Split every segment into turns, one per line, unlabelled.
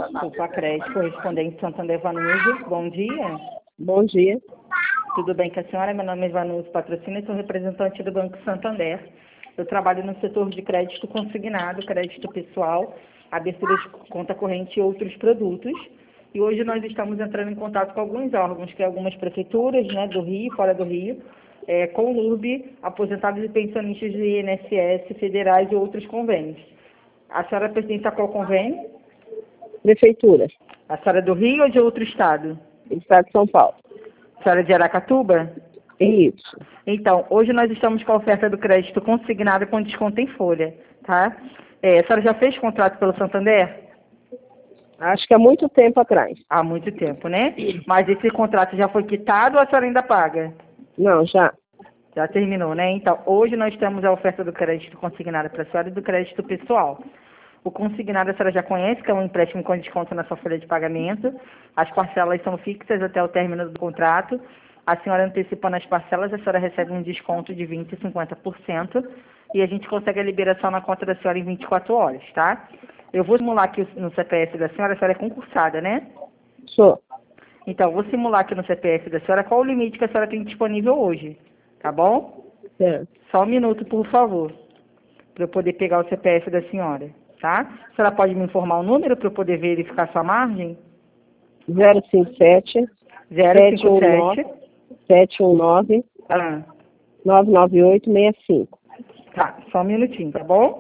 Opa, Crédito, correspondente Santander Vanusa. Bom dia.
Bom dia.
Tudo bem com a senhora? Meu nome é Vanusa Patrocínio e sou representante do Banco Santander. Eu trabalho no setor de crédito consignado, crédito pessoal, abertura de conta corrente e outros produtos. E hoje nós estamos entrando em contato com alguns órgãos, que é algumas prefeituras, né, do Rio, fora do Rio, com o LURB, aposentados e pensionistas de INSS, federais e outros convênios. A senhora pertence a qual convênio?
Prefeitura,
A senhora é do Rio ou de outro estado?
Estado de São Paulo.
A senhora é de Aracatuba?
Isso.
Então, hoje nós estamos com a oferta do crédito consignado com desconto em folha, tá? A senhora já fez contrato pelo Santander?
Acho que há muito tempo atrás.
Há muito tempo, né? Mas esse contrato já foi quitado ou a senhora ainda paga?
Não, já.
Já terminou, né? Então, hoje nós temos a oferta do crédito consignado para a senhora e do crédito pessoal. O consignado a senhora já conhece, que é um empréstimo com desconto na sua folha de pagamento. As parcelas são fixas até o término do contrato. A senhora antecipando as parcelas, a senhora recebe um desconto de 20% e 50%. E a gente consegue a liberação na conta da senhora em 24 horas, tá? Eu vou simular aqui no CPF da senhora é concursada, né?
Sou.
Então, vou simular aqui no CPF da senhora qual o limite que a senhora tem disponível hoje, tá bom?
Certo.
Só um minuto, por favor, para eu poder pegar o CPF da senhora, tá? A senhora pode me informar o número para eu poder verificar sua margem?
057
057
719
ah,
99865.
tá, só um minutinho, tá bom?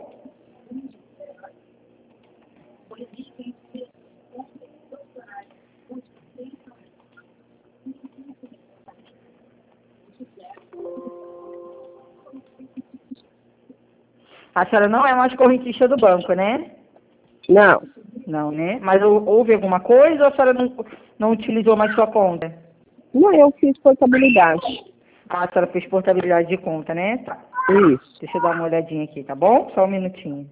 A senhora não é mais correntista do banco, né?
Não.
Não, né? Mas houve alguma coisa ou a senhora não utilizou mais sua conta?
Não, eu fiz portabilidade.
Ah, a senhora fez portabilidade de conta, né? Tá.
Isso.
Deixa eu dar uma olhadinha aqui, tá bom? Só um minutinho.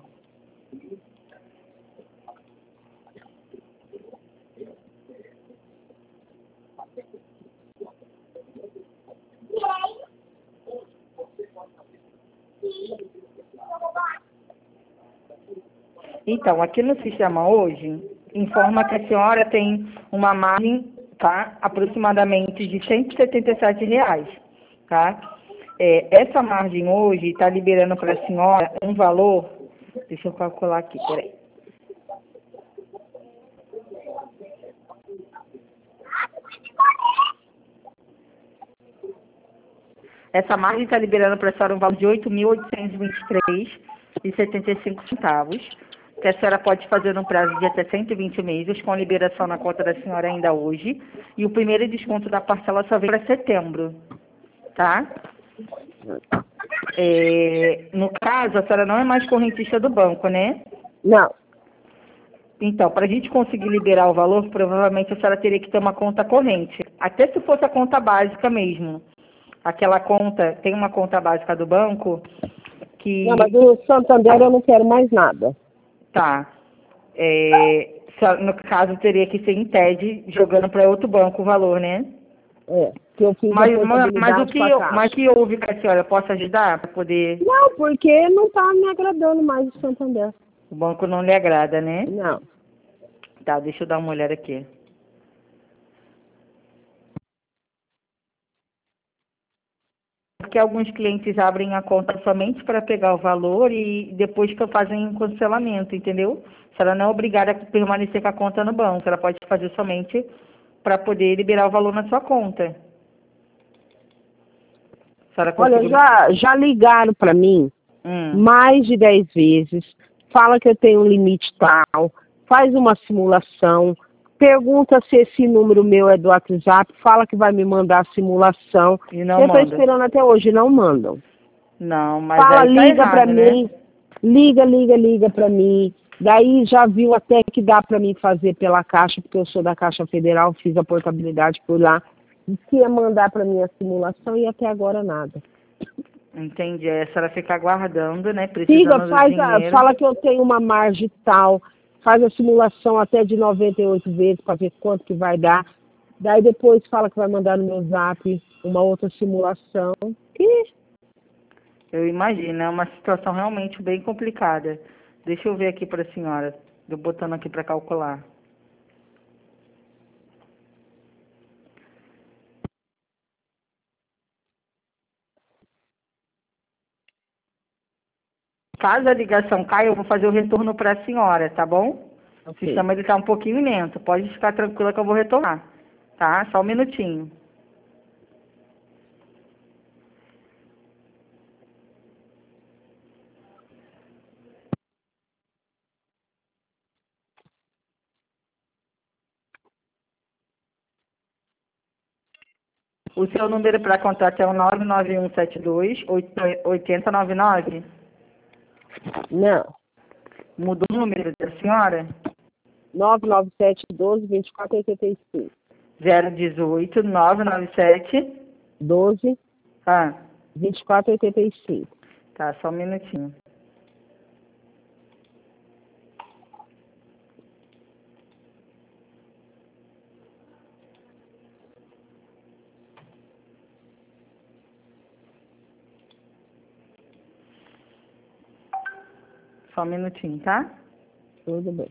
Então, aqui no sistema hoje, informa que a senhora tem uma margem, tá? Aproximadamente de R$ 177, tá? Essa margem hoje está liberando para a senhora um valor, deixa eu calcular aqui, peraí. Essa margem está liberando para a senhora um valor de R$ 8.823,75, que a senhora pode fazer num prazo de até 120 meses, com liberação na conta da senhora ainda hoje. E o primeiro desconto da parcela só vem para setembro, tá? No caso, a senhora não é mais correntista do banco, né?
Não.
Então, para a gente conseguir liberar o valor, provavelmente a senhora teria que ter uma conta corrente. Até se fosse a conta básica mesmo. Aquela conta, tem uma conta básica do banco que...
Não, mas do Santander eu não quero mais nada.
Tá. No caso, teria que ser em TED, jogando para outro banco o valor, né?
Que eu fiz a portabilidade com a Caixa.
Mas o que houve com a senhora? Eu posso ajudar para poder...
Não, porque não tá me agradando mais o Santander.
O banco não lhe agrada, né?
Não.
Tá, deixa eu dar uma olhada aqui. Porque alguns clientes abrem a conta somente para pegar o valor e depois que fazem um cancelamento, entendeu? A senhora não é obrigada a permanecer com a conta no banco, ela pode fazer somente para poder liberar o valor na sua conta. A senhora
Olha,
conseguiu...
já ligaram para mim
Hum.
mais de 10 vezes, fala que eu tenho um limite tal, faz uma simulação, pergunta se esse número meu é do WhatsApp, fala que vai me mandar a simulação.
E não
Eu estou
manda.
esperando até hoje, não mandam.
Não, mas
Fala,
aí tá
liga
errado,
para
né?
mim, liga para mim. Daí já viu até que dá para mim fazer pela Caixa, porque eu sou da Caixa Federal, fiz a portabilidade por lá. Disse que ia mandar para mim a simulação e até agora nada.
Entendi. Aí a senhora fica aguardando, né? Precisando do dinheiro.
Fala que eu tenho uma margem tal, faz a simulação até de 98 vezes para ver quanto que vai dar. Daí depois fala que vai mandar no meu zap uma outra simulação.
Eu imagino, é uma situação realmente bem complicada. Deixa eu ver aqui para a senhora. Eu botando aqui para calcular. caso a ligação caia, eu vou fazer o retorno para a senhora, tá bom? O
Ok.
sistema ele tá um pouquinho lento. Pode ficar tranquila que eu vou retornar, tá? Só um minutinho. O seu número para contato é o 99172-8099?
Não.
Mudou o número da senhora?
99712-2485.
018 997.
12,
Ah,
2485.
tá, só um minutinho. Só um minutinho, tá?
Tudo bem.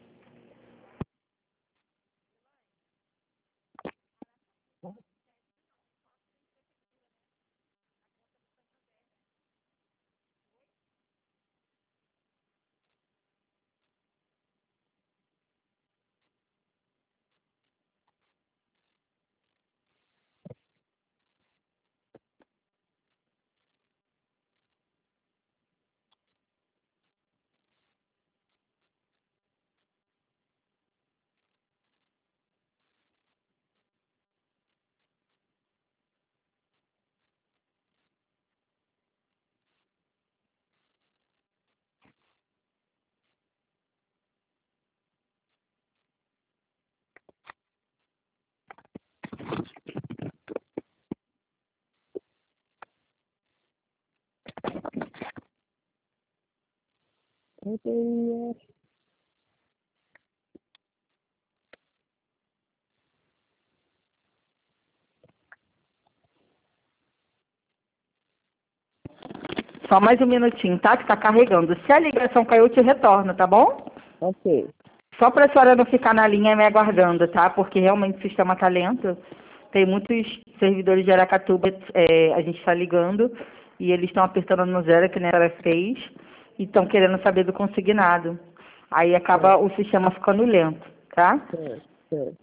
Só mais um minutinho, tá? Que tá carregando. Se a ligação caiu, eu te retorno, tá bom?
Ok.
Só para a senhora não ficar na linha me aguardando, tá? Porque realmente o sistema tá lento. Tem muitos servidores de Aracatuba, a gente está ligando e eles estão apertando no zero, que nem a senhora fez, e estão querendo saber do consignado. Aí acaba o sistema ficando lento, tá?
Certo, certo.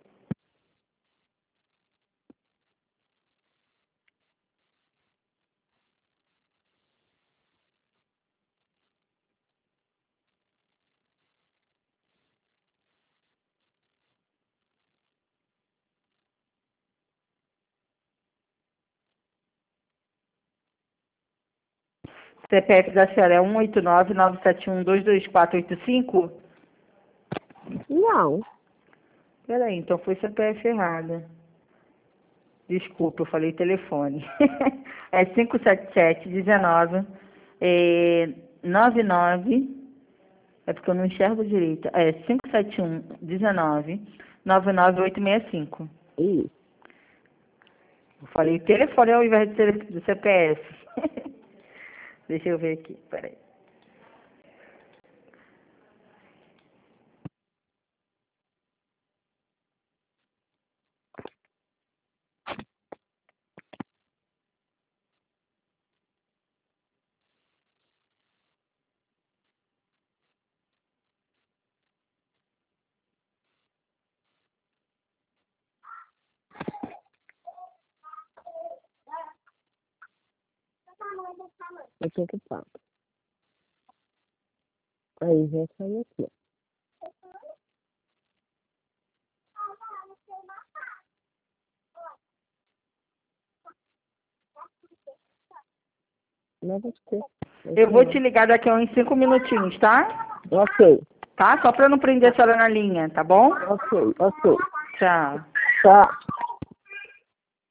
CPF da senhora é 189-971-22485?
Não.
Peraí, então foi CPF errada. Desculpa, eu falei telefone. É 577-19, 99, é porque eu não enxergo direito. É 571-19-99865.
Isso.
Eu falei telefone ao invés de ser do CPF. Deixa eu ver aqui, peraí.
Eu tô ocupado. Aí já saiu aqui, ó. Não vai ter.
Eu vou te ligar daqui a uns 5 minutinhos, tá?
Ok.
Tá? Só pra não prender a senhora na linha, tá bom?
Ok, ok.
Tchau.
Tá.